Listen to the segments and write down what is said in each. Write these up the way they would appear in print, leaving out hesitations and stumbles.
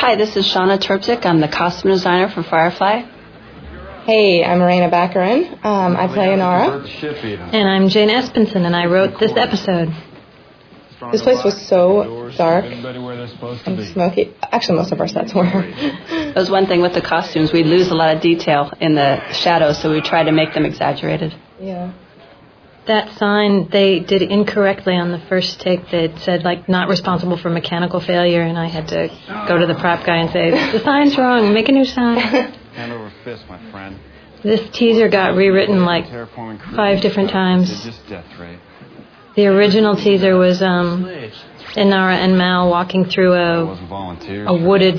Hi, this is Shauna Terpsik. I'm the costume designer for Firefly. Hey, I'm Marina Baccarin. I play Inara. And I'm Jane Espenson, and I wrote this episode. This place was so dark and smoky. Actually, most of our sets were. That was one thing with the costumes. We'd lose a lot of detail in the shadows, so we tried to make them exaggerated. Yeah. That sign they did incorrectly on the first take. They said, not responsible for mechanical failure, and I had to go to the prop guy and say, the sign's wrong, make a new sign. Hand over fist, my friend. This teaser got rewritten 5 different times. The original teaser was Inara and Mal walking through a wooded,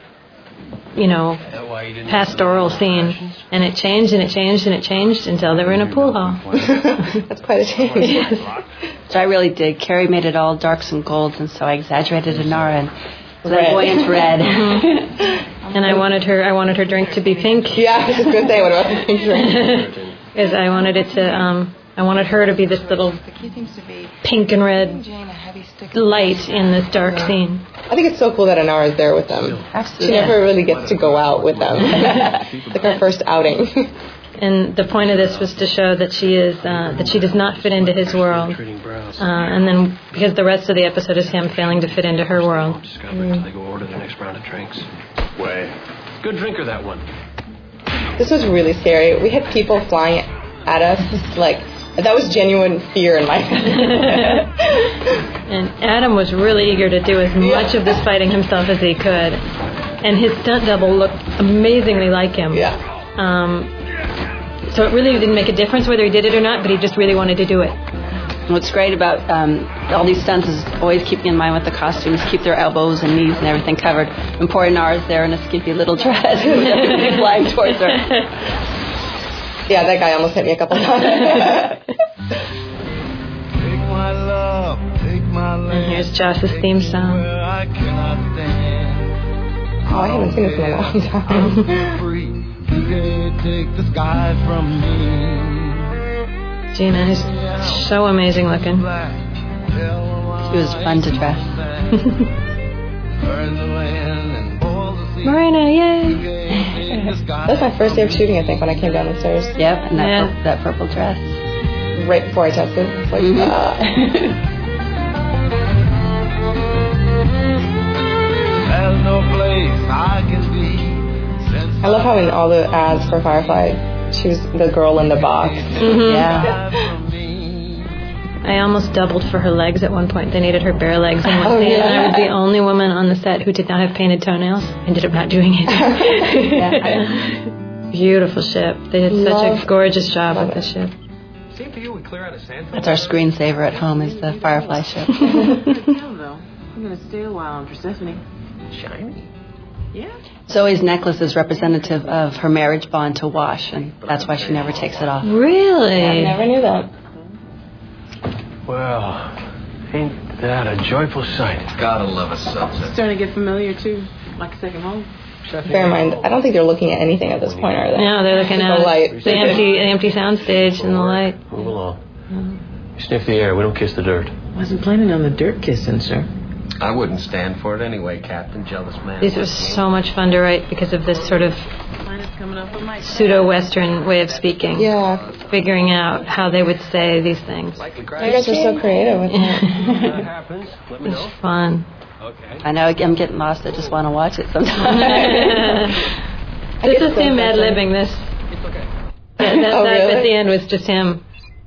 pastoral scene. And it changed and it changed and it changed until they were in a pool hall. That's quite a change. Yes. So I really did. Carrie made it all darks and golds, and so I exaggerated Inara and flamboyant red. And I wanted her drink to be pink. Yeah, I was just going to say, what about the pink drink? Because I wanted it to, I wanted her to be this little pink and red light in this dark scene. I think it's so cool that Inara is there with them. Absolutely. She never really gets to go out with them. It's like her first outing. And the point of this was to show that she is that she does not fit into his world. And then because the rest of the episode is him failing to fit into her world. They go order their next round of drinks. Way. Good drinker, that one. This was really scary. We had people flying at us, that was genuine fear in my head. And Adam was really eager to do as much of this fighting himself as he could. And his stunt double looked amazingly like him. Yeah. So it really didn't make a difference whether he did it or not, but he just really wanted to do it. What's great about all these stunts is always keeping in mind with the costumes, keep their elbows and knees and everything covered. And poor Inara's there in a skimpy little dress with everything flying towards her. Yeah, that guy almost hit me a couple times. And here's Joss's theme song. Oh, I haven't seen this in a long time. Gina is so amazing looking. She was fun to dress. Marina, yay! That was my first day of shooting, I think, when I came down the stairs. Yep, and that purple dress. Right before I tested. It's like, There's no place I can be. I love how in all the ads for Firefly, she was the girl in the box. Mm-hmm. Yeah. I almost doubled for her legs at one point. They needed her bare legs in one scene, and I was the only woman on the set who did not have painted toenails. Ended up not doing it. Yeah. Beautiful ship. They did such a gorgeous job with the ship. That's our screensaver at home, is the Firefly ship. I'm going to stay a while on Persephone. Shiny. Yeah. Zoe's necklace is representative of her marriage bond to Wash, and that's why she never takes it off. Really? I never knew that. Well, ain't that a joyful sight? Gotta love a sunset. Starting to get familiar, too. Like a second home. Bear in mind, I don't think they're looking at anything at this point, are they? No, they're looking at the light. The empty soundstage and the light. Move along. Sniff the air. We don't kiss the dirt. Wasn't planning on the dirt kissing, sir. I wouldn't stand for it anyway, Captain. Jealous man. These are so much fun to write because of this sort of pseudo-Western way of speaking. Yeah. Figuring out how they would say these things. You guys are so creative with it. It's fun. Okay. I know I'm getting lost. I just want to watch it sometimes. This is him ad-libbing this. It's okay. That really? at the end was just him.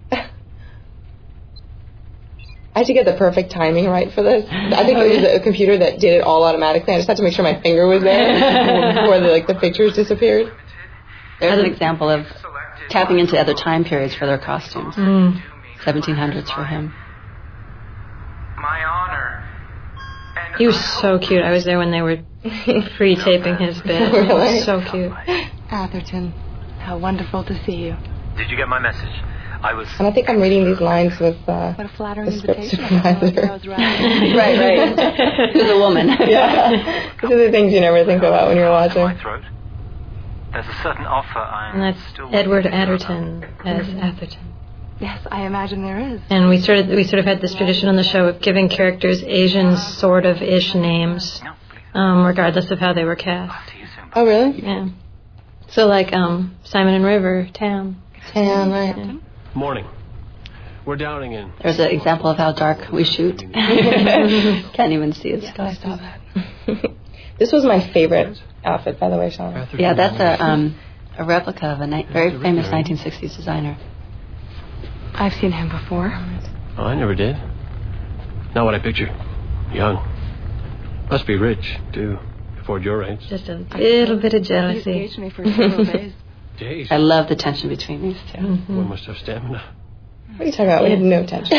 I had to get the perfect timing right for this. I think it was a computer that did it all automatically. I just had to make sure my finger was there before the pictures disappeared. There's an example of tapping into other time periods for their costumes. 1700s for him. My honor. He was so cute. I was there when they were pre-taping his bit. He was so cute. Atherton, how wonderful to see you. Did you get my message? And I think I'm reading these lines with what a flattering the script invitation. supervisor. Right. Who's a woman. Yeah. These are the things you never think about when you're watching. My throat. There's a certain offer And that's Edward Atherton as Atherton. Yes, I imagine there is. And we sort of had this tradition on the show of giving characters Asian sort of ish names. regardless of how they were cast. Oh, really? Yeah. So like Simon and River, Tam. Tam, right. Yeah. Morning. We're downing in. There's an example of how dark we shoot. Can't even see it. I saw that. This was my favorite outfit, by the way, Shauna. Yeah, that's a replica of a very famous 1960s designer. I've seen him before. Oh, I never did. Not what I pictured. Young. Must be rich, too. Afford your range. Just a little bit of He jealousy. engaged me for several days. Jeez. I love the tension between these two. One must have stamina. What are you talking about? We had no tension.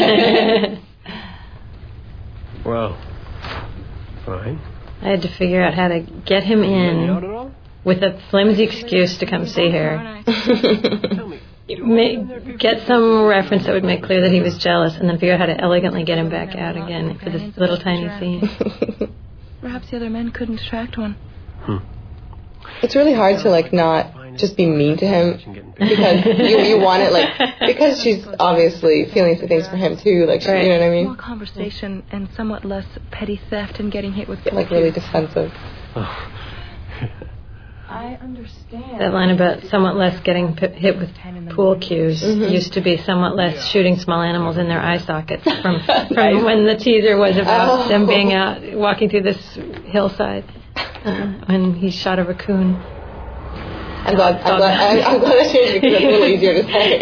Well, fine. I had to figure out how to get him in with a flimsy excuse to come see her. Get some reference that would make clear that he was jealous, and then figure out how to elegantly get him back out again for this little tiny scene. Perhaps the other men couldn't attract one. It's really hard to like not just be mean to him because you want it because she's obviously feeling some things for him too, like right. You know what I mean? More conversation and somewhat less petty theft and getting hit with Like really defensive. I understand. That line about somewhat less getting hit with pool cues used to be somewhat less shooting small animals in their eye sockets from when the teaser was about them being out walking through this hillside when he shot a raccoon. I'm glad I changed it because it's a little easier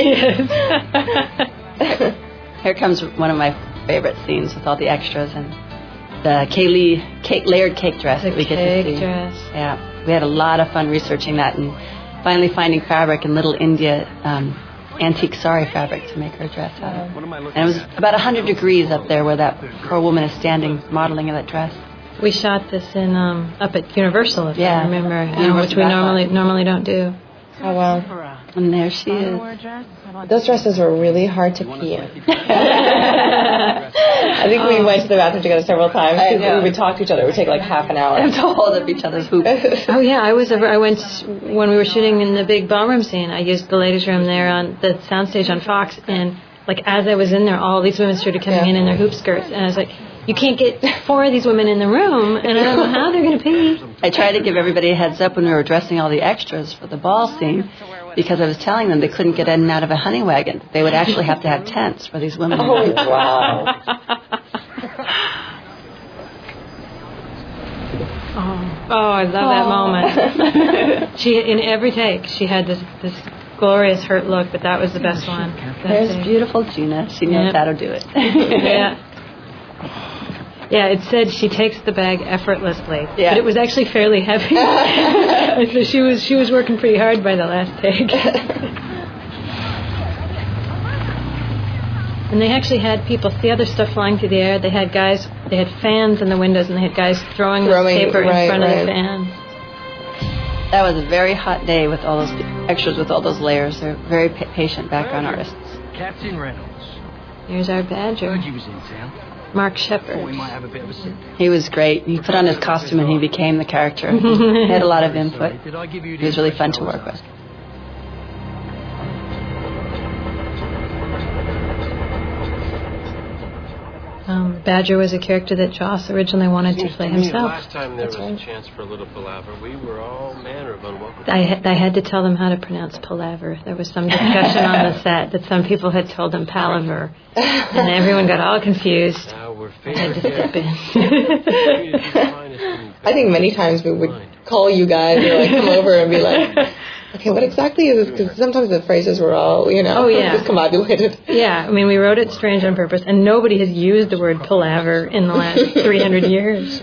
to say. Here comes one of my favorite scenes with all the extras and the layered cake dress that we get to see. Dress. Yeah, we had a lot of fun researching that and finally finding fabric in Little India, antique sari fabric to make her dress out of. And it was about 100 degrees up there where that poor woman is standing modeling in that dress. We shot this in up at Universal, if I remember, which we Universal normally don't do. Oh wow! And there she is. Those dresses were really hard to pee in. I think we went to the bathroom together several times. We would talk to each other. It would take like half an hour to hold up each other's hoops. Oh yeah, I went when we were shooting in the big ballroom scene. I used the ladies' room there on the soundstage on Fox, and like as I was in there, all these women started coming in their hoop skirts, and I was like, you can't get 4 of these women in the room, and I don't know how they're going to pee. I tried to give everybody a heads up when we were dressing all the extras for the ball scene, because I was telling them they couldn't get in and out of a honey wagon. They would actually have to have tents for these women. Oh, wow. I love that moment. She in every take, she had this glorious hurt look, but that was the best one. There's beautiful Gina. She knows how to do it. Yeah. Yeah, it said she takes the bag effortlessly, but it was actually fairly heavy. So she was working pretty hard by the last take. And they actually had people see other stuff flying through the air. They had fans in the windows, and they had guys throwing paper in front of the fans. That was a very hot day with all those extras with all those layers. They're very patient background artists. Captain Reynolds. Here's our Badger. Heard you was in town. Mark Shepard. Thought we might have a bit of a sip. He was great. He put on his costume and he became the character. He had a lot of input. It was really fun to work with. Badger was a character that Joss originally wanted to play himself. Last time there was a chance for a little palaver, we were all manner of unwelcome. I had to tell them how to pronounce palaver. There was some discussion on the set that some people had told them palaver, and everyone got all confused. Now we're I had to step in. I think many times we would call you guys or like come over and be like, okay, what exactly is this? Because sometimes the phrases were all, discombobulated. Yeah, I mean, we wrote it strange on purpose, and nobody has used the word palaver in the last 300 years.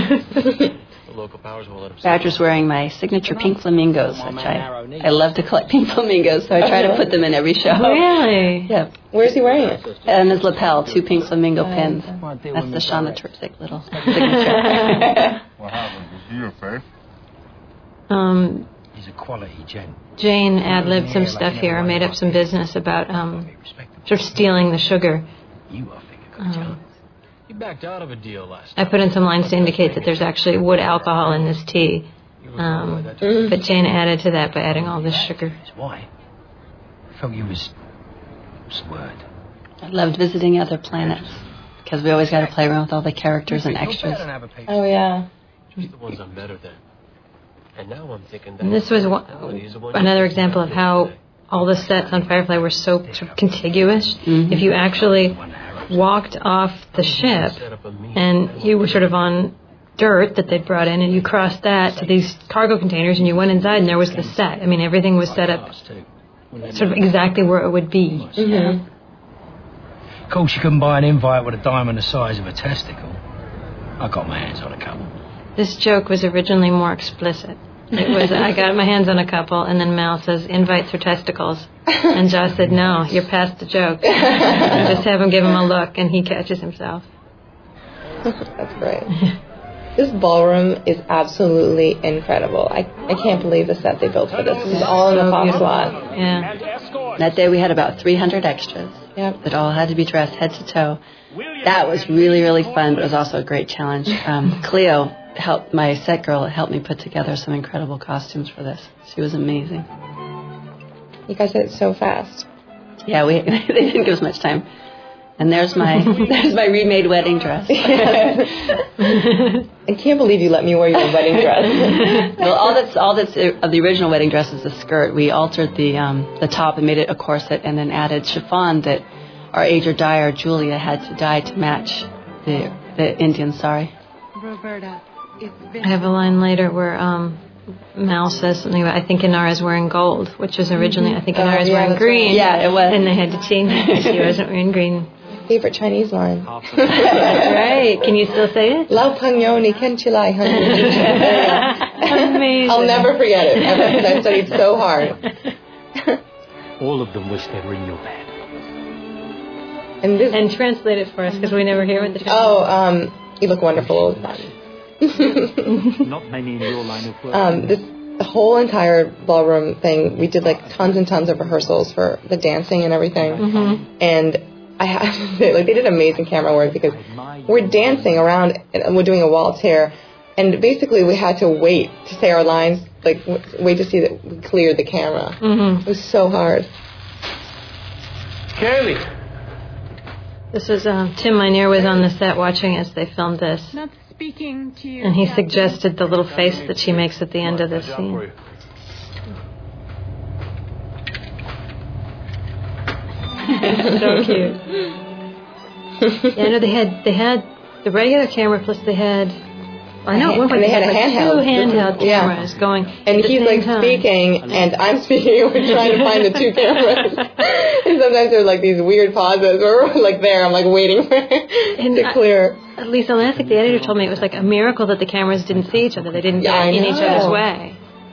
Badger's wearing my signature pink flamingos, which I love to collect pink flamingos, so I try to put them in every show. Really? Yeah. Where's he wearing it? On his lapel, 2 pink flamingo pins. That's the Shauna Terpsick little signature. What happened? Was he your favorite? He's a quality gent. Jane ad-libbed some stuff here, made up some business about sort of stealing the sugar. You are figure You backed out of a deal last I put in some lines to indicate that there's actually wood alcohol in this tea. But Jane added to that by adding all this sugar. Why? I felt you was... What's the word? I loved visiting other planets, because we always got to play around with all the characters and extras. Oh, yeah. Just the ones I'm better than. And now I'm thinking that... And this was another example of how all the sets on Firefly were so sort of contiguous. Mm-hmm. If you actually walked off the ship and you were sort of on dirt that they'd brought in and you crossed that to these cargo containers and you went inside and there was the set. I mean, everything was set up sort of exactly where it would be. Mm-hmm. Of course, you couldn't buy an invite with a diamond the size of a testicle. I got my hands on a couple. This joke was originally more explicit. It was, I got my hands on a couple, and then Mal says, invites for testicles. And Josh said, no, you're past the joke. Just have him give him a look, and he catches himself. That's great. This ballroom is absolutely incredible. I can't believe the set they built for this. This is all in the Fox lot. Yeah. That day we had about 300 extras that all had to be dressed head to toe. That was really, really fun, but it was also a great challenge. Cleo, my set girl, helped me put together some incredible costumes for this. She was amazing. You guys did it so fast. Yeah, they didn't give us much time. And there's my remade wedding dress. I can't believe you let me wear your wedding dress. Well, all that's of the original wedding dress is the skirt. We altered the top and made it a corset, and then added chiffon that our ager dyer Julia had to dye to match the Indian sari. Roberta, I have a line later where Mal says something about, I think Inara's wearing gold, which was originally, I think Inara's wearing green. Right. Yeah, it was. And they had to change it because she wasn't wearing green. Favorite Chinese line. That's right. Can you still say it? Lao Pangyo ni Kenchilai. Amazing. I'll never forget it ever because I studied so hard. All of them wish they'd ring your bed. And translate it for us because we never hear what the translation you look wonderful all the time. Not many in your line of work. The whole entire ballroom thing, we did like tons and tons of rehearsals for the dancing and everything. Mm-hmm. And I have to say, like, they did amazing camera work because we're dancing around and we're doing a waltz here. And basically we had to wait to say our lines, like wait to see that we cleared the camera. Mm-hmm. It was so hard. Kaylee! This was, Tim Minear was on the set watching as they filmed this. Not speaking to you. And he suggested the little face that she makes at the end of this scene. So cute. Yeah, no, they had the regular camera plus they had. I know. And they had a handheld. Two handheld cameras going. And he's like speaking, and I'm speaking, and we're trying to find the two cameras. And sometimes there's like these weird pauses where we're like there, I'm like waiting for it to clear. Lisa Lansing, the editor, told me it was like a miracle that the cameras didn't see each other. They didn't get in each other's way.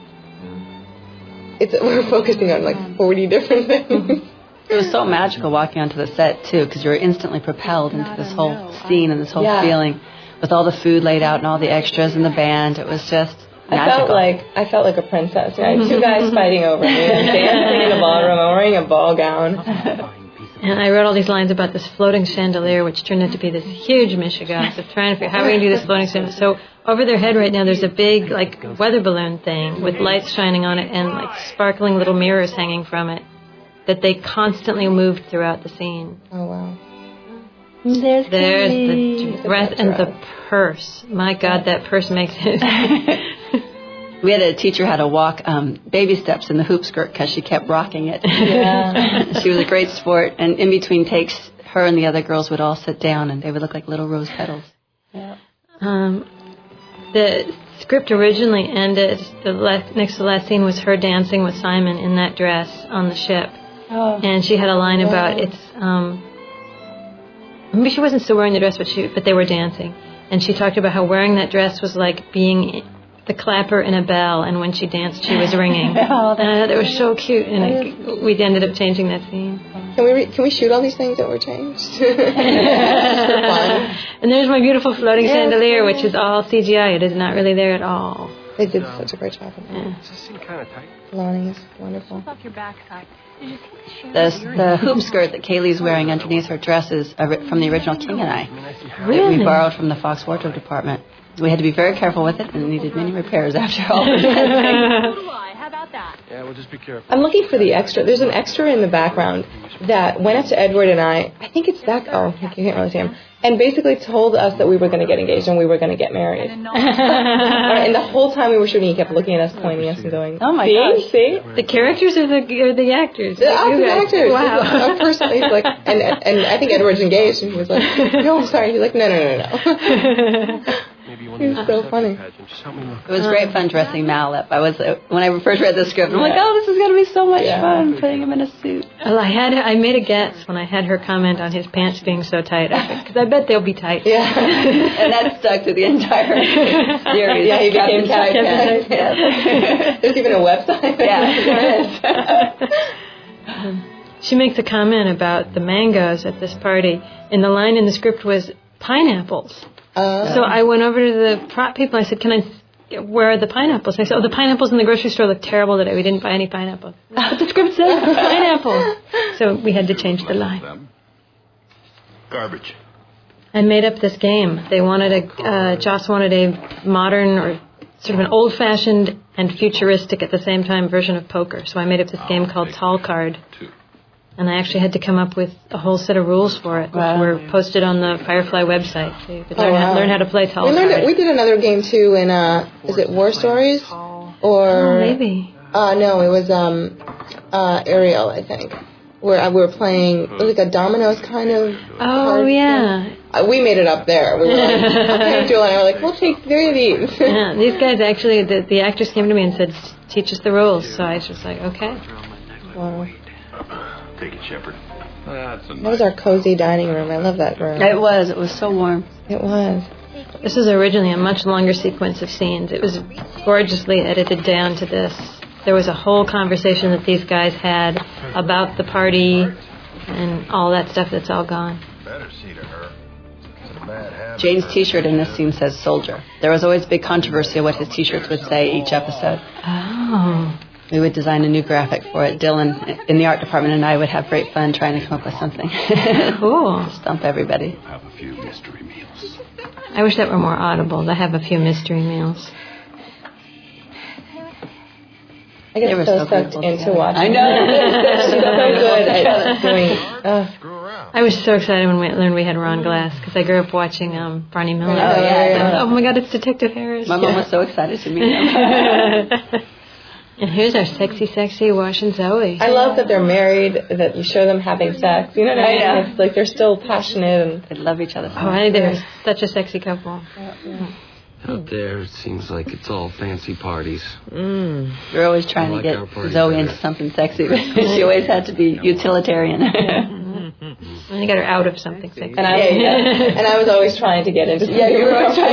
We're focusing on like 40 different things. It was so magical walking onto the set, too, because you were instantly propelled into this whole scene and this whole feeling with all the food laid out and all the extras and the band. It was just magical. I felt like a princess. I had two guys fighting over me and dancing in the ballroom. I'm wearing a ball gown. And I wrote all these lines about this floating chandelier, which turned out to be this huge mishigas of trying to figure out how are we going to do this floating chandelier. So over their head right now, there's a big like weather balloon thing with lights shining on it and like sparkling little mirrors hanging from it that they constantly moved throughout the scene. Oh, wow. There's the dress and the purse. My God, that purse makes it. We had to teach her how to walk baby steps in the hoop skirt because she kept rocking it. Yeah. She was a great sport. And in between takes, her and the other girls would all sit down and they would look like little rose petals. Yeah. The script originally ended, next to the last scene was her dancing with Simon in that dress on the ship. Oh. And she had a line about maybe she wasn't still wearing the dress, but they were dancing. And she talked about how wearing that dress was like being the clapper in a bell, and when she danced, she was ringing. And I thought that was so cute, and we ended up changing that scene. Can we shoot all these things that were changed? And there's my beautiful floating chandelier, which is all CGI. It is not really there at all. They did such a great job of it. Does this seem kind of tight? Lonnie is wonderful. Off your backside. The hoop skirt that Kaylee's wearing underneath her dress is from the original King and I. Really? We borrowed from the Fox Wardrobe Department. We had to be very careful with it and needed many repairs after all. Yeah, we'll just be careful. I'm looking for the extra. There's an extra in the background that went up to Edward and I think it's Zach. Oh, you can't really see him. And basically told us that we were going to get engaged and we were going to get married. And the whole time we were shooting, he kept looking at us, pointing at us, and going, "Oh my gosh, see?" The characters or the actors? The actors. Wow. A person, he's like, and I think Edward's engaged, and he was like, "No, I'm sorry." He's like, "No." He was so funny. It was great fun dressing Mal up. When I first read the script, I'm like, oh, this is going to be so much fun, putting him in a suit. Well, I made a guess when I had her comment on his pants being so tight, because I bet they'll be tight. Yeah. And that stuck to the entire series. Yeah, he became tight. Yes. There's even a website. Yeah. She makes a comment about the mangoes at this party, and the line in the script was pineapples. So I went over to the prop people. I said, where are the pineapples? And I said, the pineapples in the grocery store look terrible today. We didn't buy any pineapples. But the script says pineapple. So we had to change the line. Garbage. I made up this game. They wanted Joss wanted a modern or sort of an old-fashioned and futuristic at the same time version of poker. So I made up this game called Tall Card. And I actually had to come up with a whole set of rules for it, which were posted on the Firefly website. So you could learn how to play Tall Card. We did another game, too, in, is it War Stories? Or maybe. No, it was Ariel, I think. Where we were playing, it was like a dominoes kind of card yeah. We made it up there. We were like, Joel and I were like, we'll take 3 of these. Yeah, these guys actually, the actors came to me and said, teach us the rules. So I was just like, okay. Wow. Take it, Shepard. That was our cozy dining room. I love that room. It was so warm. It was. This was originally a much longer sequence of scenes. It was gorgeously edited down to this. There was a whole conversation that these guys had about the party and all that stuff that's all gone. Better see to her. Jane's T-shirt in this scene says soldier. There was always big controversy of what his T-shirts would say each episode. Oh. We would design a new graphic for it. Dylan in the art department and I would have great fun trying to come up with something. Cool. Stump everybody. Have a few mystery meals. I wish that were more audible. To have a few mystery meals. I get so sucked into watching. I know. She's so good at doing. I was so excited when we learned we had Ron Glass because I grew up watching Barney Miller. Oh, yeah. Oh my God, it's Detective Harris. My mom was so excited to meet him. And here's our sexy Wash and Zoe. I love that they're married, that you show them having sex. You know what I mean? Yeah. It's like they're still passionate. And they love each other so much. They're such a sexy couple. Out there, it seems like it's all fancy parties. We're always trying to get Zoe into something sexy. She always had to be utilitarian. And you got her out of something sexy. And I was always trying to get into something. Yeah, you were always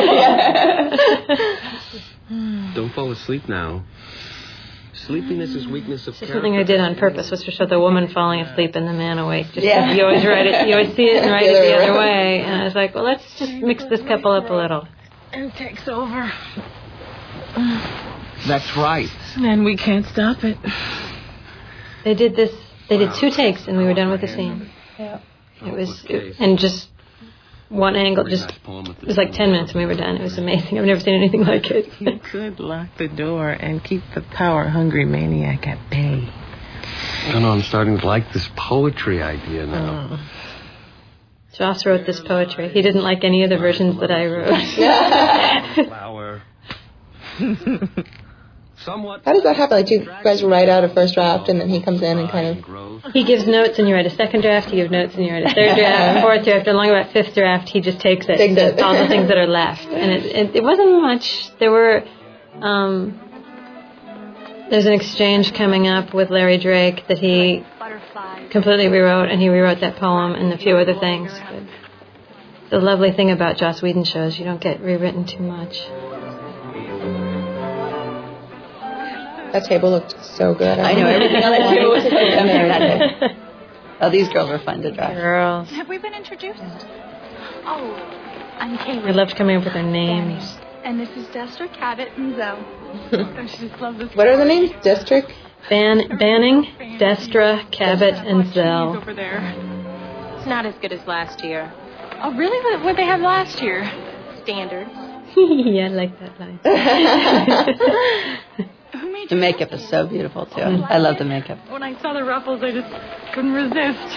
trying. Don't fall asleep now. Sleepiness is weakness of character. Something I did on purpose was to show the woman falling asleep and the man awake. You always write it. You always see it and write it the other way. And I was like, well, let's just mix this couple up a little. And it takes over. That's right. And we can't stop it. They did 2 takes and we were done with the scene. Yeah. It was, and just one angle, it was like 10 minutes and we were done. It was amazing. I've never seen anything like it. You could lock the door and keep the power-hungry maniac at bay. I don't know, I'm starting to like this poetry idea now. Joss wrote this poetry. He didn't like any of the versions that I wrote. Flower. Somewhat. How does that happen? Like, do you guys write out a first draft and then he comes in and kind of... He gives notes and you write a second draft. He gives notes and you write a third draft, fourth draft. Along about 5th draft, he just takes it. And does all the things that are left. And it wasn't much. There were... there's an exchange coming up with Larry Drake that he completely rewrote, and he rewrote that poem and a few other things. But the lovely thing about Joss Whedon shows, you don't get rewritten too much. That table looked so good. I know, everything on that table was so good that day. Oh, these girls were fun to drive. Girls. Have we been introduced? Oh, I'm Kaylee. We loved coming up with their names. And this is Destra, Cabot, and Zoe. Don't you just love this? What are the names? District? Banning, Destra, Cabot, and Zell. Over there. It's not as good as last year. Oh, really? What did they have last year? Standards. Yeah, I like that line. Who made The makeup is so beautiful, too. I love the makeup. When I saw the ruffles, I just couldn't resist.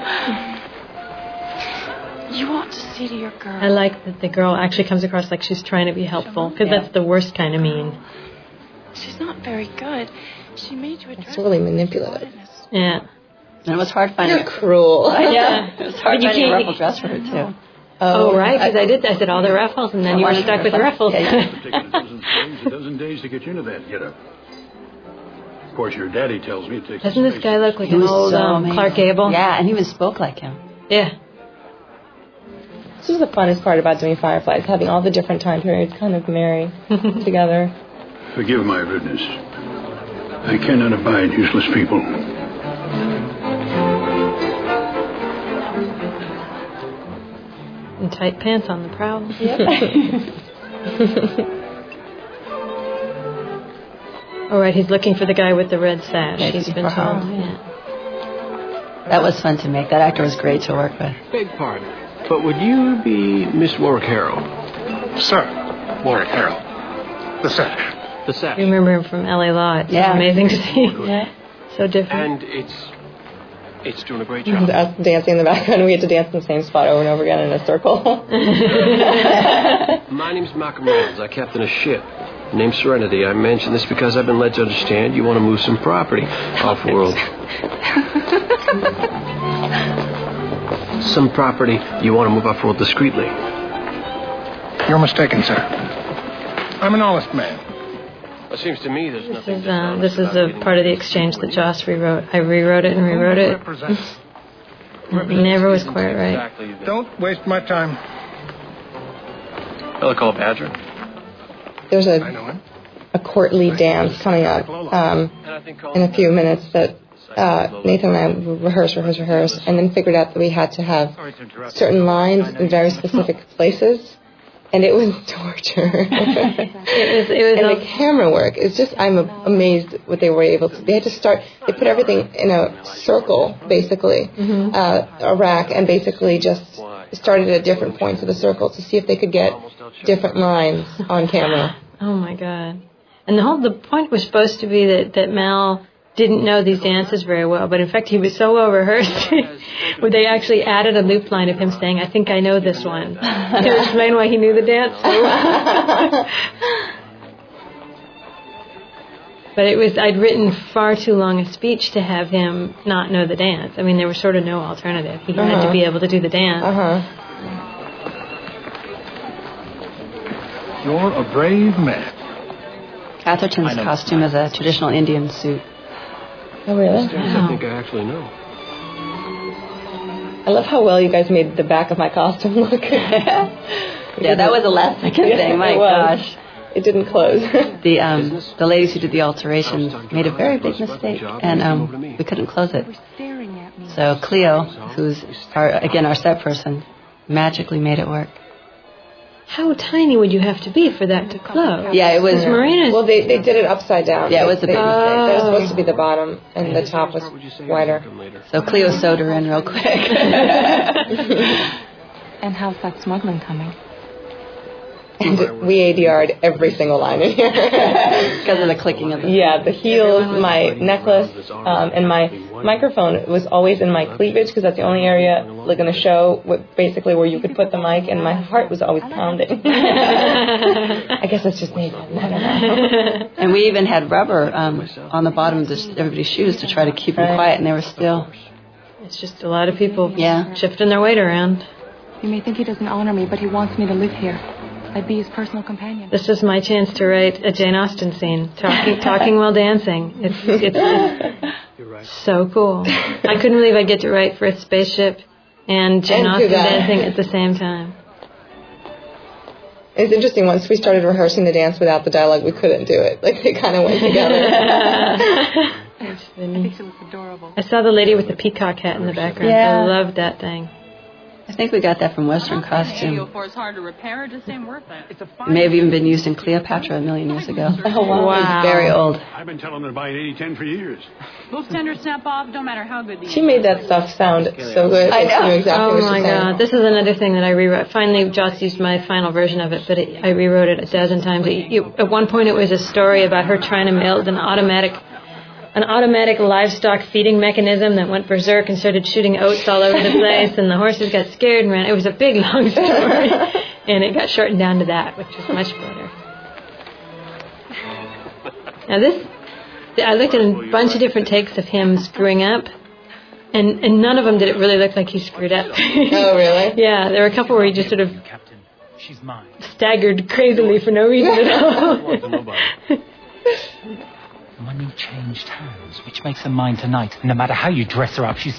You ought to see to your girl. I like that the girl actually comes across like she's trying to be helpful, because that's the worst kind of mean. She's not very good. She made you a dress. It's really manipulative. Yeah. And it was hard finding. You're cruel. Yeah, it was hard finding a ruffle dress for her too. Oh, right, because I said all the ruffles, and then you were stuck with the ruffles. It takes a dozen days to get you into that getup. Of course, your daddy tells me it takes. Doesn't this guy look like an old Clark Gable? Yeah, and he even spoke like him. Yeah. This was the funnest part about doing Fireflies, having all the different time periods kind of marry together. Forgive my rudeness. I cannot abide useless people. And tight pants on the prowl. Yep. All right, he's looking for the guy with the red sash. Maybe He's been for her. told. Yeah. That was fun to make. That actor was great to work with. Beg pardon, but would you be Miss Warwick Harrow? Sir, Warwick Harrow. The sash. The sash. You remember him from L.A. Law. It's amazing to see. Yeah. So different. And it's doing a great job. Us dancing in the background, we had to dance in the same spot over and over again in a circle. My name's Malcolm Reynolds. I captain a ship named Serenity. I mention this because I've been led to understand you want to move some property off-world. Some property you want to move off-world discreetly. You're mistaken, sir. I'm an honest man. It seems to me there's nothing. This is a part of the exchange that Joss rewrote. I rewrote it and rewrote it. It never was quite right. Don't waste my time. I'll call Badger. There's a courtly dance coming up in a few minutes that Nathan and I rehearsed, and then figured out that we had to have certain lines in very specific places. And it was torture. It was and the camera work is just, I'm amazed what they were able to. They had to start, they put everything in a circle, basically, a rack, and basically just started at different points of the circle to see if they could get different lines on camera. Oh my God. And the point was supposed to be that Mal didn't know these dances very well, but in fact he was so well rehearsed where they actually added a loop line of him saying, "I think I know this one," to explain why he knew the dance. But I'd written far too long a speech to have him not know the dance. I mean, there was sort of no alternative. He had to be able to do the dance. You're a brave man. Atherton's costume is a traditional Indian suit. Oh, really? I think I actually know. I love how well you guys made the back of my costume look. Yeah, that was a last-second thing. My gosh. It didn't close. The ladies who did the alterations made a very big mistake, and we couldn't close it. So Cleo, who's our set person, magically made it work. How tiny would you have to be for that to close? Yeah, it was. Marina's. Well, they did it upside down. Yeah, it was a big mistake. That was supposed to be the bottom, and the top was wider. So Cleo sewed her in real quick. And how's that smuggling coming? And we ADR'd every single line in here. Because of the clicking of the... Yeah, the heels, my necklace, and my microphone was always in my cleavage because that's the only area like in a show basically where you could put the mic, and my heart was always pounding. I guess that's just me. I don't know. And we even had rubber on the bottom of everybody's shoes to try to keep them quiet, and they were still... It's just a lot of people shifting their weight around. You may think he doesn't honor me, but he wants me to live here. I'd be his personal companion. This is my chance to write a Jane Austen scene, talking while dancing. It's so cool. I couldn't believe I get to write for a spaceship and Jane Austen dancing at the same time. It's interesting. Once we started rehearsing the dance without the dialogue, we couldn't do it. Like they kind of went together. That's funny. I think she looks adorable. I saw the lady with the peacock hat in the background. Yeah. I loved that thing. I think we got that from Western costume. It's hard to repair. It just ain't worth it. It may have even been used in Cleopatra a million years ago. Oh, wow. It's very old. I've been telling them to buy an 80-10 for years. Both tenders snap off, no matter how good these She made that stuff sound so good. I know. Knew exactly Oh what my she was saying. God! This is another thing that I rewrote. Finally, Joss used my final version of it, but I rewrote it a dozen times. At one point, it was a story about her trying to build an automatic livestock feeding mechanism that went berserk and started shooting oats all over the place, and the horses got scared and ran. It was a big, long story, and it got shortened down to that, which was much better. Now I looked at a bunch of different takes of him screwing up, and none of them did it really look like he screwed up. Oh, really? Yeah, there were a couple where he just sort of staggered crazily for no reason at all. Money changed hands, which makes her mine tonight. No matter how you dress her up, she's...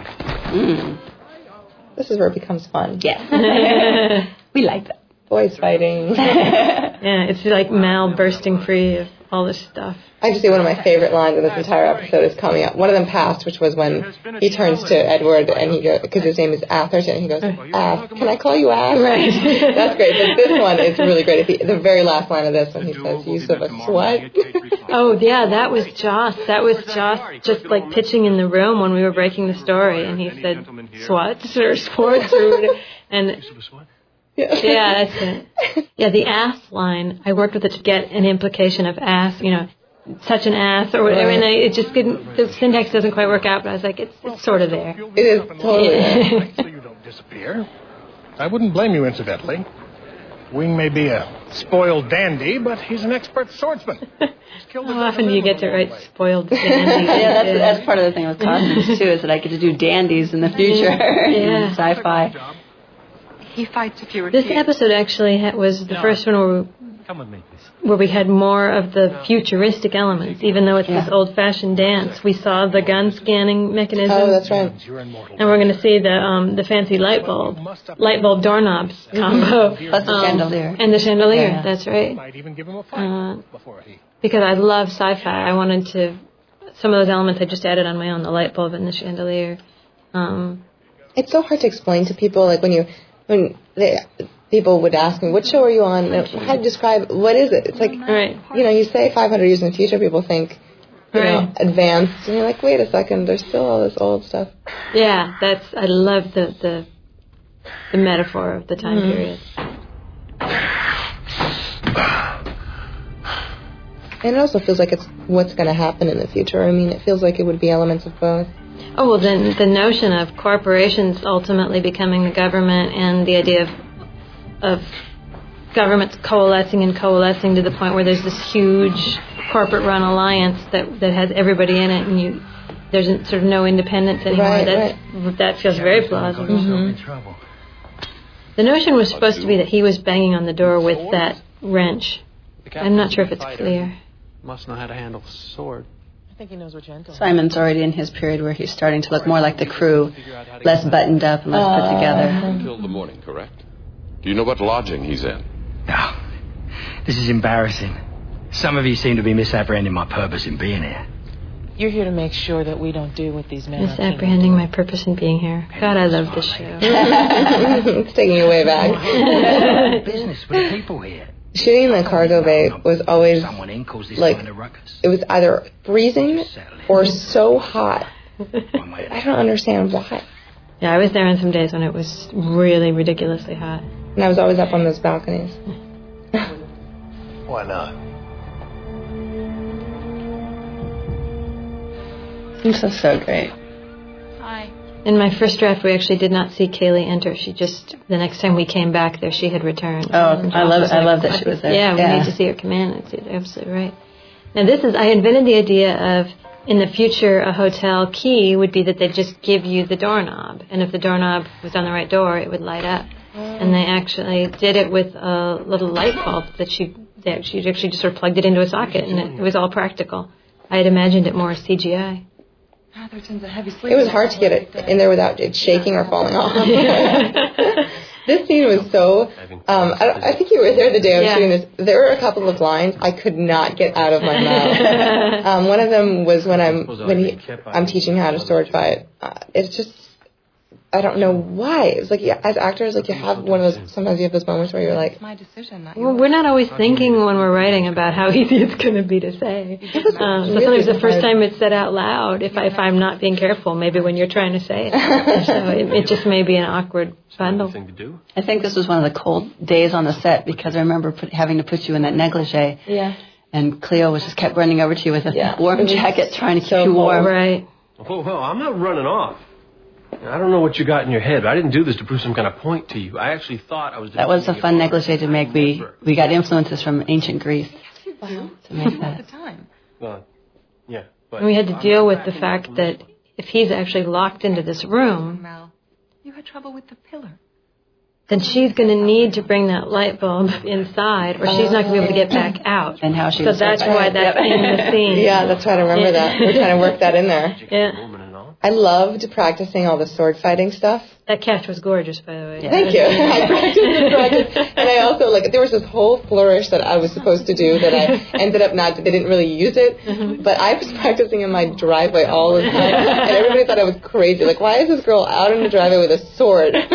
This is where it becomes fun. Yes. We like that. Boys fighting. Yeah, it's like Mal bursting free of all this stuff. I just say one of my favorite lines in this entire episode is coming up. One of them passed, which was when he turns to Edward and he goes, because his name is Atherton, and he goes, can I call you Ath? Right. That's great. But this one is really great. The very last line of this when he says, use of a sweat. Oh, yeah, that was Joss. That was Joss just like pitching in the room when we were breaking the story, and he said, swats or sports or whatever. And yeah, that's it. Yeah, the ass line, I worked with it to get an implication of ass, such an ass or whatever, and it just didn't, the syntax doesn't quite work out, but I was like, it's sort of there. It is totally there. So you don't disappear. I wouldn't blame you, incidentally. Wing may be a spoiled dandy, but he's an expert swordsman. How often do you get to write spoiled dandies? Yeah, that's part of the thing with costumes, too, is that I get to do dandies in the future in sci-fi. He fights if you This episode actually was the first one where we had more of the futuristic elements, even though it's this old-fashioned dance. We saw the gun scanning mechanism. Oh, that's right. And we're going to see the fancy light bulb doorknobs combo. Plus the chandelier. And the chandelier, Yeah. that's right. Because I love sci-fi. I wanted to, some of those elements I just added on my own, the light bulb and the chandelier. It's so hard to explain to people, like when people would ask me, what show are you on? How to describe, what is it? It's like, you say 500 years in the future, people think, advanced, and you're like, wait a second, there's still all this old stuff. Yeah, I love the metaphor of the time period. And it also feels like it's what's going to happen in the future. I mean, it feels like it would be elements of both. Oh, well, then the notion of corporations ultimately becoming the government, and the idea of governments coalescing to the point where there's this huge corporate-run alliance that has everybody in it, and there's sort of no independence anymore. That feels very plausible. Mm-hmm. The notion was supposed to be that he was banging on the door with that wrench. I'm not sure if it's clear. Must know how to handle a sword. I think he knows what gentle. Simon's already in his period where he's starting to look more like the crew, less buttoned up and less put together. Until the morning, correct? Do you know what lodging he's in? No. This is embarrassing. Some of you seem to be misapprehending my purpose in being here. You're here to make sure that we don't do what these men are. Misapprehending my purpose in being here. God, I love this show. It's taking you way back. Business with the people here. Shooting in the cargo bay was always like, it was either freezing or so hot. I don't understand why. Yeah, I was there on some days when it was really ridiculously hot. And I was always up on those balconies. Why not? This is so great. Hi. In my first draft, we actually did not see Kaylee enter. She just, the next time we came back there, she had returned. Oh, I love that she was there. Yeah, we need to see her come in. That's absolutely right. Now I invented the idea of, in the future, a hotel key would be that they'd just give you the doorknob. And if the doorknob was on the right door, it would light up. And they actually did it with a little light bulb that she actually just sort of plugged it into a socket, and it was all practical. I had imagined it more CGI. Atherton's a heavy sleeper. It was hard to get it in there without it shaking or falling off. This scene was so... I think you were there the day I was shooting this. There were a couple of lines I could not get out of my mouth. One of them was when I'm teaching how to sword fight. It's just... I don't know why. It was like, yeah, as actors, like you have one of those, sometimes you have those moments where you're like, It's my decision, not Well, yours. we're not always thinking when we're writing about how easy it's going to be to say. So sometimes the first time it's said out loud, if I'm not being careful, maybe when you're trying to say it. So it just may be an awkward bundle. I think this was one of the cold days on the set because I remember having to put you in that negligee. Yeah. And Cleo just kept running over to you with a warm jacket trying to keep you warm. Right. Well, I'm not running off. I don't know what you got in your head, but I didn't do this to prove some kind of point to you. I actually thought I was... That was a fun negligee to make. We got influences from ancient Greece to make that. Well, yeah. But And we had to deal with the fact that if he's actually locked into this room, Mel, you had trouble with the pillar. then she's going to need to bring that light bulb inside, or she's not going to be able to get back out. And how she So that's why that's in the scene. Yeah, that's right. I remember that. We're trying to work that in there. Yeah. I loved practicing all the sword fighting stuff. That cast was gorgeous, by the way. Thank you. I practiced. And I also, like, there was this whole flourish that I was supposed to do that I ended up not, they didn't really use it. But I was practicing in my driveway all the time. And everybody thought I was crazy. Like, why is this girl out in the driveway with a sword? And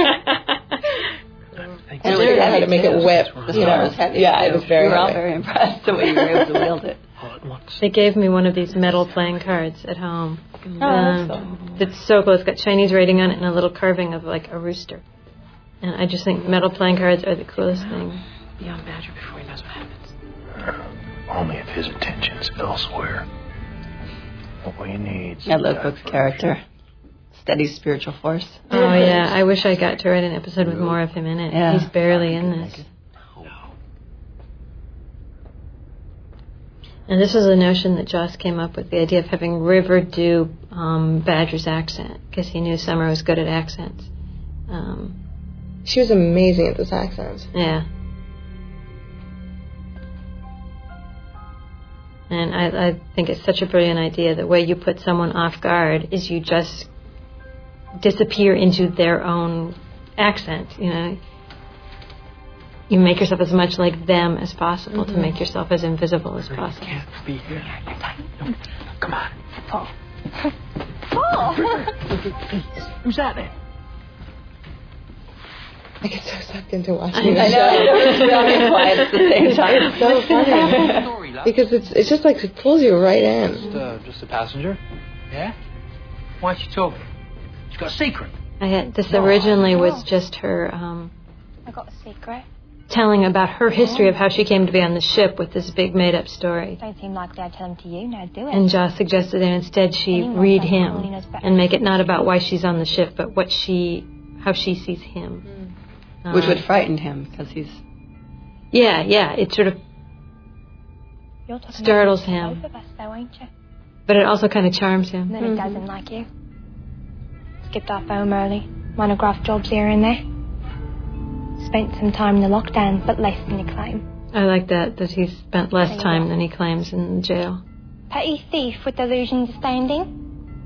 I figured out how to make it whip. The sword was heavy. Yeah, it was very We were all heavy. very impressed the way you were able to wield it. They gave me one of these metal playing cards at home. It's so cool. It's got Chinese writing on it and a little carving of like a rooster. And I just think metal playing cards are the coolest thing. Be on Badger before he knows what happens. Only if his attention's elsewhere. What he needs. I love Book's character. Steady spiritual force. Oh, yeah. I wish I got to write an episode with more of him in it. Yeah. He's barely in this. And this was a notion that Joss came up with, the idea of having River do Badger's accent, because he knew Summer was good at accents. She was amazing at this accent. Yeah. And I think it's such a brilliant idea. The way you put someone off guard is you just disappear into their own accent, you know. You make yourself as much like them as possible to make yourself as invisible as possible. Be here. Come on. Paul. Who's that there? I get so sucked into watching the I show. know. We're all being quiet at the same time. It's so funny. Because it's just like it pulls you right in. Just a passenger? Yeah? Why don't you tell me? She's got a secret. This originally was just her I got a secret. telling about her history of how she came to be on the ship with this big made-up story. Don't seem likely I'd tell them to you. Now do it. And Joss suggested that instead she read him and make it not about why she's on the ship, but how she sees him. Which would frighten him, because he's... Yeah, it sort of You're talking startles about him. both of us, though, ain't you? But it also kind of charms him. And then he doesn't like you. Skipped off home early. Monograph jobs here and there. Spent some time in the lockdowns, but less than you claim. I like that he spent less time than he claims in jail. Petty thief with delusions of standing.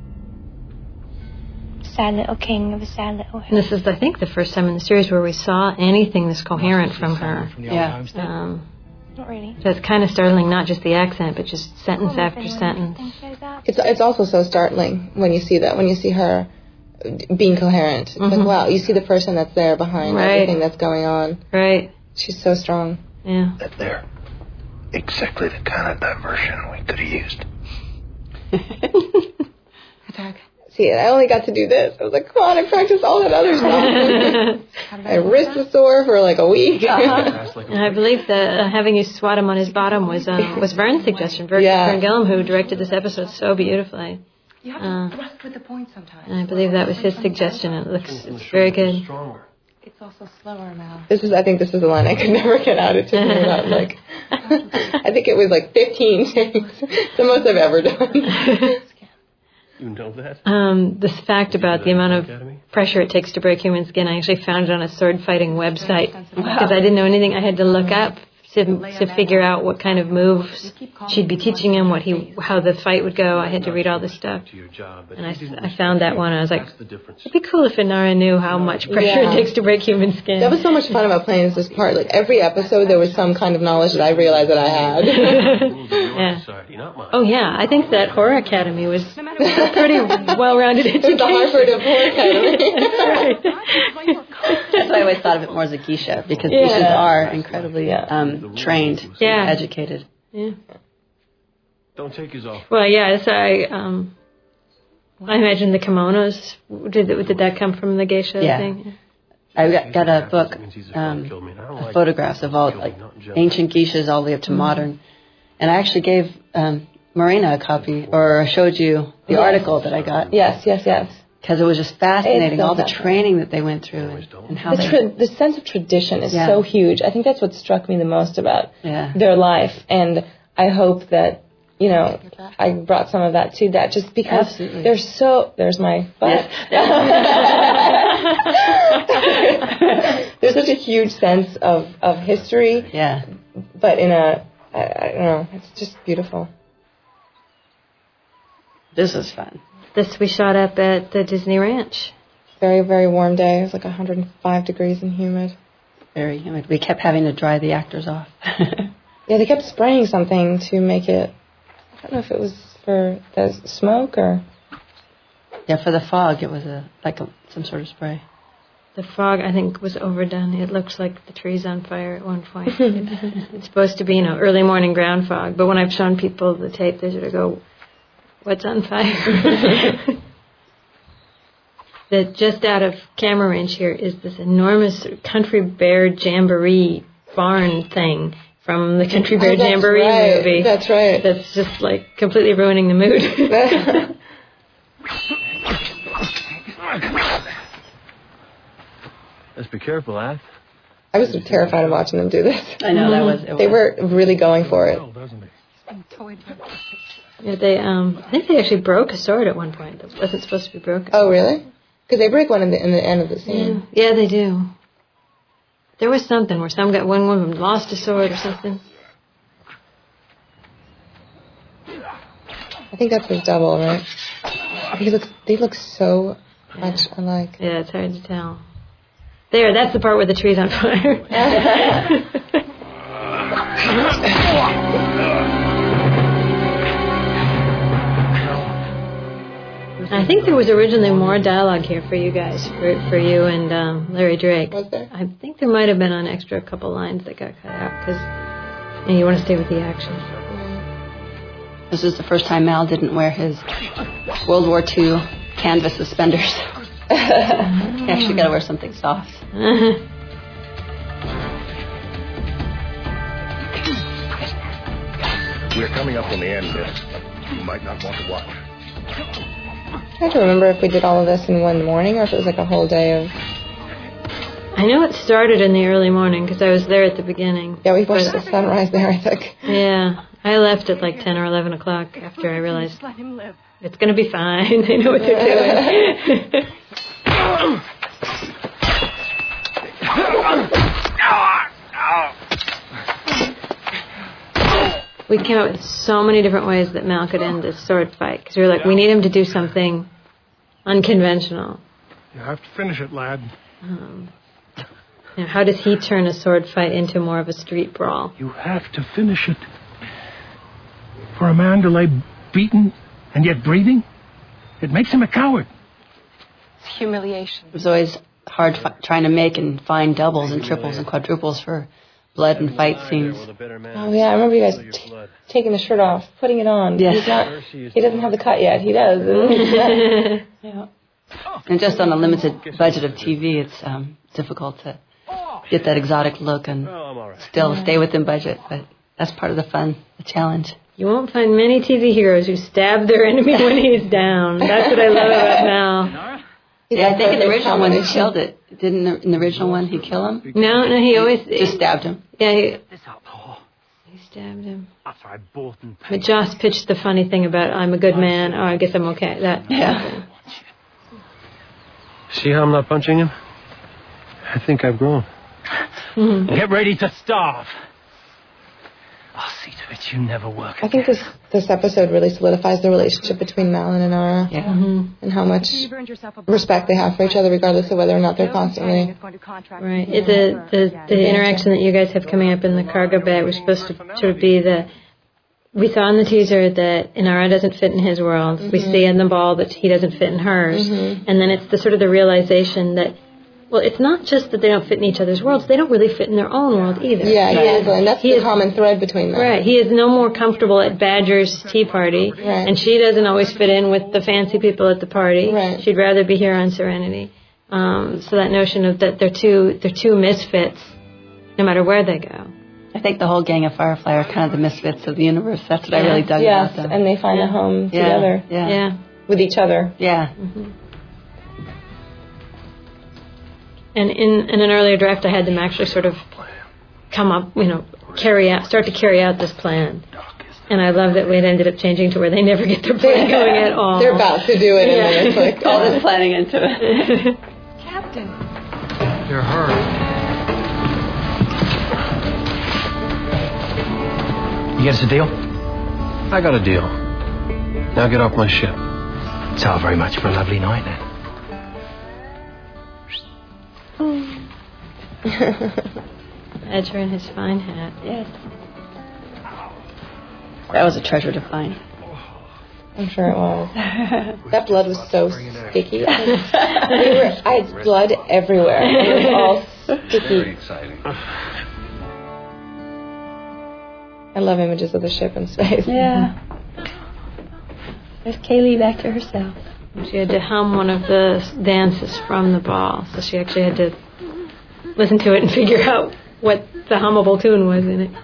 Sad little king of a sad little And this is, I think, the first time in the series where we saw anything this coherent from her. Not really. So it's kind of startling, not just the accent, but just sentence after sentence. It's also so startling when you see that, when you see her being coherent. It's like, wow, you see the person that's there behind everything that's going on. Right. She's so strong. Yeah. That there. Exactly the kind of diversion we could have used. See, I only got to do this. I was like, come on, I practiced all that other stuff. My wrist was sore for like a week. And I believe that having you swat him on his bottom was Vern's suggestion. Vern Gillum, who directed this episode so beautifully. You have to thrust with the point sometimes. And I believe that was his suggestion. It's very good. It's also slower, Mal. I think this is a line I could never get out. It took me about like, I think it was like 15 takes. It's the most I've ever done. You know that? This fact about the amount of pressure it takes to break human skin, I actually found it on a sword fighting website because I didn't know anything. I had to look up to figure out what kind of moves she'd be teaching him, how the fight would go. I had to read all this stuff, and I found that one. I was like, it'd be cool if Inara knew how much pressure it takes to break human skin. That was so much fun about playing this part. Like every episode, there was some kind of knowledge that I realized that I had. Yeah. Oh yeah, I think that Horror Academy was a pretty well-rounded education. The Harvard of Horror Academy. That's why I always thought of it more as a geisha, because geishas are incredibly trained, educated. Yeah. Don't take his off. Well, yeah. So I imagine the kimonos. Did that come from the geisha thing? I got a book, photographs of all ancient geishas all the way up to modern, and I actually gave Marina a copy, or showed you the article that I got. Yes. Because it was just fascinating, all the training that they went through and how the sense of tradition is so huge. I think that's what struck me the most about their life, and I hope that, I brought some of that to that, just because there's my butt. There's such a huge sense of history, but in I don't know, it's just beautiful. This was fun. This we shot up at the Disney Ranch. Very, very warm day. It was like 105 degrees and humid. Very humid. We kept having to dry the actors off. Yeah, they kept spraying something to make it, I don't know if it was for the smoke or... Yeah, for the fog, it was some sort of spray. The fog, I think, was overdone. It looks like the tree's on fire at one point. It's supposed to be, early morning ground fog, but when I've shown people the tape, they sort of go, what's on fire? That just out of camera range here is this enormous Country Bear Jamboree barn thing from the Country Bear Jamboree movie. That's right. That's just completely ruining the mood. Let's be careful, Ath. I was terrified of watching them do this. I know, They were really going for it. Yeah, I think they actually broke a sword at one point that wasn't supposed to be broken. Oh, really? Because they break one in the end of the scene. Yeah, they do. There was something where one woman lost a sword or something. I think that's his double, right? They look so much alike. Yeah, it's hard to tell. That's the part where the tree's on fire. I think there was originally more dialogue here for you guys, for you and Larry Drake. Was there? I think there might have been an extra couple lines that got cut out because you want to stay with the action. This is the first time Mal didn't wear his World War II canvas suspenders. He actually got to wear something soft. We're coming up on the end, Miss. You might not want to watch. I have to remember if we did all of this in one morning or if it was like a whole day of... I know it started in the early morning because I was there at the beginning. Yeah, we watched the sunrise there, I think. Yeah, I left at 10 or 11 o'clock after I realized it's going to be fine. They know what they're doing. We came up with so many different ways that Mal could end this sword fight because we were like, we need him to do something unconventional. You have to finish it, lad. How does he turn a sword fight into more of a street brawl? You have to finish it. For a man to lay beaten and yet breathing, it makes him a coward. It's humiliation. It was always hard trying to make and find doubles and triples and quadruples for blood and fight scenes. Oh yeah, I remember you guys taking the shirt off, putting it on. Yes. He doesn't have the cut yet. He does. Yeah. And just on a limited budget of TV, it's difficult to get that exotic look and still stay within budget. But that's part of the fun, the challenge. You won't find many TV heroes who stab their enemy when he's down. That's what I love about Mal. Yeah, I think in the original one he killed it. Didn't in the original one he kill him? No, he always... Just stabbed him. Yeah, he stabbed him. But Joss pitched the funny thing about, I'm a good man, I guess I'm okay. Yeah. See how I'm not punching him? I think I've grown. Get ready to starve. I'll see to it you never work I think this episode really solidifies the relationship between Mal and Inara. Yeah. And how much respect they have for each other, regardless of whether or not they're constantly... Right. The interaction that you guys have coming up in the cargo bay was supposed to sort of be we saw in the teaser that Inara doesn't fit in his world. Mm-hmm. We see in the ball that he doesn't fit in hers. Mm-hmm. And then it's the sort of the realization that, well, it's not just that they don't fit in each other's worlds. They don't really fit in their own world either. Yeah, exactly. And that's the common thread between them. Right. He is no more comfortable at Badger's tea party. Right. And she doesn't always fit in with the fancy people at the party. Right. She'd rather be here on Serenity. So that notion of that they're two misfits no matter where they go. I think the whole gang of Firefly are kind of the misfits of the universe. That's what I really dug about them. And they find a home together. Yeah. With each other. Yeah. Mm-hmm. And in an earlier draft, I had them actually sort of come up, start to carry out this plan. And I love that it ended up changing to where they never get their plan going at all. They're about to do it, and then it's like all this planning into it. Captain. You're hurt. You get us a deal? I got a deal. Now get off my ship. So very much for a lovely night, then. Edger in his fine hat. Yes. That was a treasure to find. I'm sure it was. That blood was so sticky. I had blood everywhere. It was all sticky. Very exciting. I love images of the ship in space. Yeah. There's Kaylee back to herself. She had to hum one of the dances from the ball, so she actually had to listen to it and figure out what the hummable tune was in it.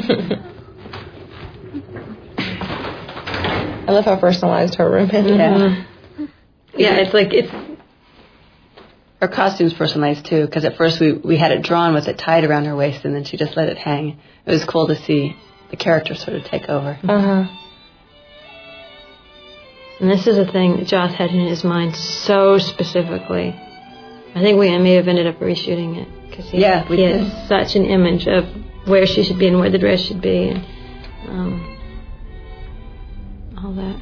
I love how personalized her room is. Yeah. Yeah, it's her costume's personalized too, because at first we had it drawn with it tied around her waist, and then she just let it hang. It was cool to see the character sort of take over. And this is a thing that Joss had in his mind so specifically. I think we may have ended up reshooting it because he had such an image of where she should be and where the dress should be, and all that.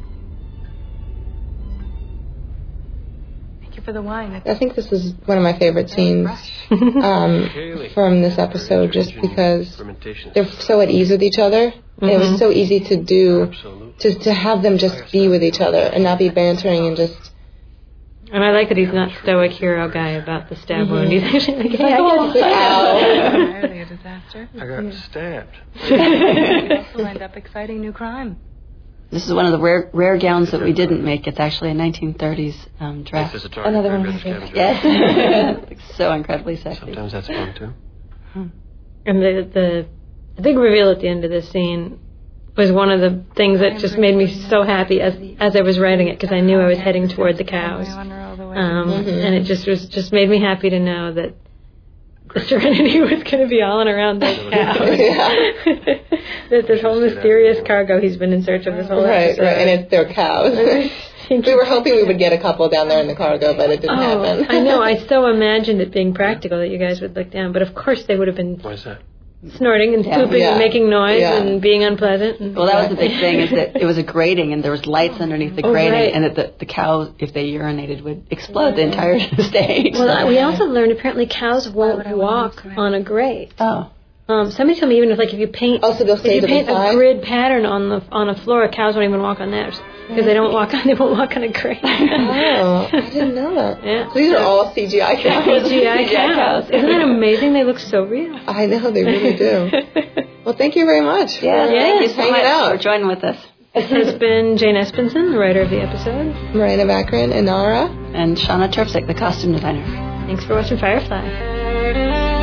For the wine. I think this is one of my favorite scenes from this episode, just because they're so at ease with each other. Mm-hmm. It was so easy to do, to have them just be with each other and not be bantering and just... And I like that he's not stoic hero guy about the stab wound. He's actually like, hey, I guess entirely a disaster. I got stabbed. You also end up exciting new crime. This is one of the rare gowns that we didn't make. It's actually a 1930s dress. Another one of my favorites. Yes. It's so incredibly sexy. Sometimes that's fun, too. And the big reveal at the end of this scene was one of the things that just made me so happy as I was writing it, because I knew I was heading toward the cows. And it just made me happy to know that the Serenity was going to be all in around those cows. That this whole mysterious cargo he's been in search of this whole episode. Right, and it's their cows. We were hoping we would get a couple down there in the cargo, but it didn't happen. I know. I so imagined it being practical that you guys would look down, but of course they would have been. Why is that? Snorting and pooping and making noise and being unpleasant. Well, that was the big thing, is that it was a grating and there was lights underneath the grating, and that the cows, if they urinated, would explode the entire stage. Well, we also learned apparently cows won't walk on a grate. Oh. Somebody told me even if you paint a grid pattern on a floor, cows won't even walk on theirs because they won't walk on a grate. Oh, I didn't know that. Yeah. So these are all CGI cows. CGI cows. Isn't that amazing? They look so real. I know, they really do. Well, thank you very much. Yeah, thank you so much for joining with us. This has been Jane Espenson, the writer of the episode. Marina Baccarin, Inara. And Shauna Terpsik, the costume designer. Thanks for watching Firefly.